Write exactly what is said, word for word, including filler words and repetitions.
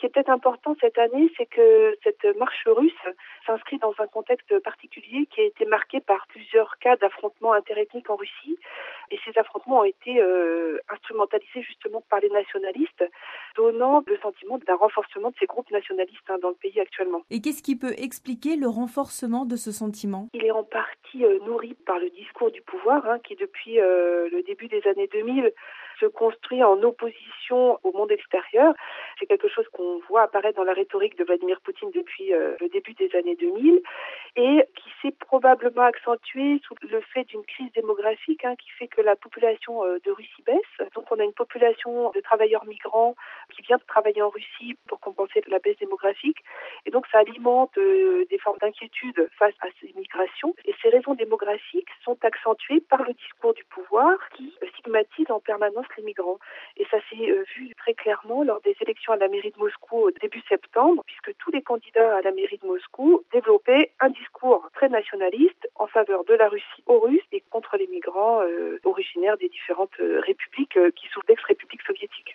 qui est peut-être important cette année, c'est que cette marche russe s'inscrit dans un contexte particulier qui a été marqué par plusieurs cas d'affrontements interethniques en Russie. Et ces affrontements ont été euh, instrumentalisés justement par les nationalistes, donnant le sentiment d'un renforcement de ces groupes nationalistes hein, dans le pays actuellement. Et qu'est-ce qui peut expliquer le renforcement de ce sentiment ? Il est en partie euh, nourri par le discours du pouvoir, hein, qui depuis euh, le début des années deux mille se construit en opposition au monde extérieur. C'est quelque chose qu'on voit apparaître dans la rhétorique de Vladimir Poutine depuis euh, le début des années deux mille et qui s'est probablement accentué sous le fait d'une crise démographique hein, qui fait que la population euh, de Russie baisse. Donc on a une population de travailleurs migrants qui vient de travailler en Russie pour compenser la baisse démographique. Et donc ça alimente euh, des formes d'inquiétude face à ces migrations. Et ces raisons démographiques sont accentuées par le discours du pouvoir qui euh, stigmatise en permanence les migrants. Et ça s'est euh, vu très clairement lors des élections à la mairie de Moscou au début septembre, puisque tous les candidats à la mairie de Moscou développaient un discours très nationaliste en faveur de la Russie aux Russes et contre les migrants euh, originaires des différentes euh, républiques euh, qui sont ex-républiques soviétiques.